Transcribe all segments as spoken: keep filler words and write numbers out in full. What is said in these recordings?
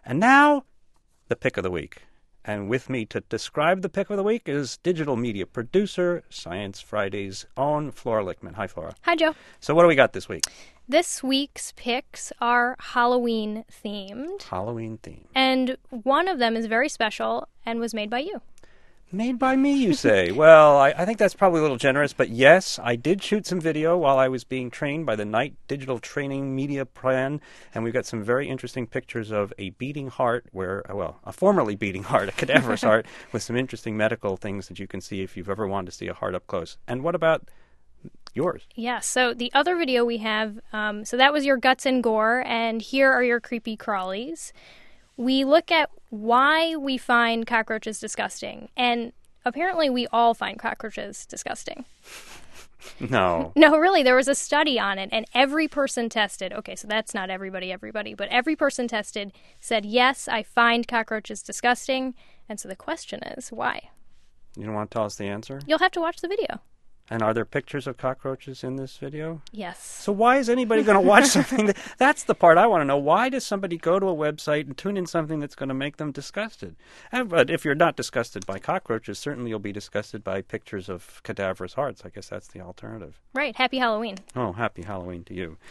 And now, the pick of the week. And with me to describe the pick of the week is digital media producer, Science Friday's own Flora Lichtman. Hi, Flora. Hi, Joe. So what do we got this week? This week's picks are Halloween-themed. Halloween-themed. And one of them is very special and was made by you. Made by me, you say? Well, I, I think that's probably a little generous, but yes, I did shoot some video while I was being trained by the Knight Digital Training Media Plan, and we've got some very interesting pictures of a beating heart, where, well, a formerly beating heart, a cadaverous heart, with some interesting medical things that you can see if you've ever wanted to see a heart up close. And what about yours? Yeah, so the other video we have, um, so that was your guts and gore, and here are your creepy crawlies. We look at why we find cockroaches disgusting, and apparently we all find cockroaches disgusting. No. No, really, there was a study on it, and every person tested, okay, so that's not everybody, everybody, but every person tested said, yes, I find cockroaches disgusting, and so the question is, why? You don't want to tell us the answer? You'll have to watch the video. And are there pictures of cockroaches in this video? Yes. So why is anybody going to watch something? That, that's the part I want to know. Why does somebody go to a website and tune in something that's going to make them disgusted? And, but if you're not disgusted by cockroaches, certainly you'll be disgusted by pictures of cadaverous hearts. I guess that's the alternative. Right. Happy Halloween. Oh, happy Halloween to you.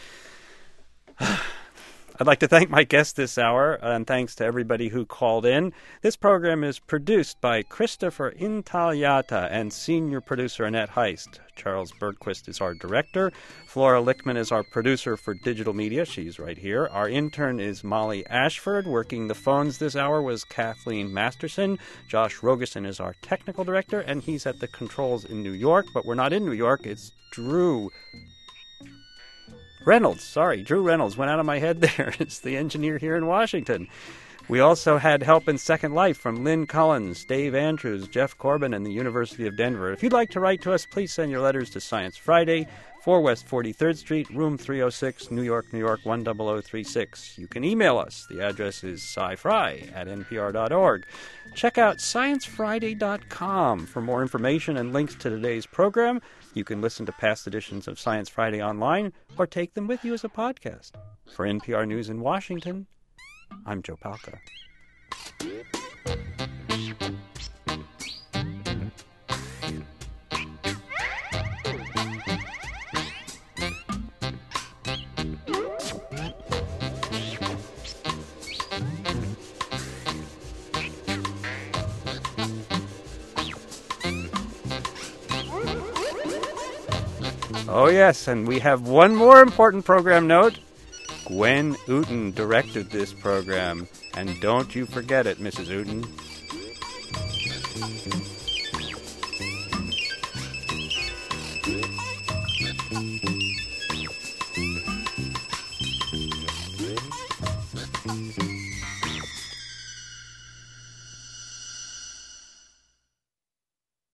I'd like to thank my guest this hour, and thanks to everybody who called in. This program is produced by Christopher Intagliata and senior producer Annette Heist. Charles Bergquist is our director. Flora Lichtman is our producer for digital media. She's right here. Our intern is Molly Ashford. Working the phones this hour was Kathleen Masterson. Josh Rogerson is our technical director, and he's at the controls in New York. But we're not in New York. It's Drew Reynolds, sorry, Drew Reynolds went out of my head there. It's the engineer here in Washington. We also had help in Second Life from Lynn Collins, Dave Andrews, Jeff Corbin, and the University of Denver. If you'd like to write to us, please send your letters to Science Friday, four West forty-third Street, room three oh six, New York, New York, one zero zero three six. You can email us. The address is scifry at n p r dot org. Check out science friday dot com for more information and links to today's program. You can listen to past editions of Science Friday online or take them with you as a podcast. For N P R News in Washington, I'm Joe Palca. Oh, yes, and we have one more important program note. Gwen Uten directed this program, and don't you forget it, Missus Uten.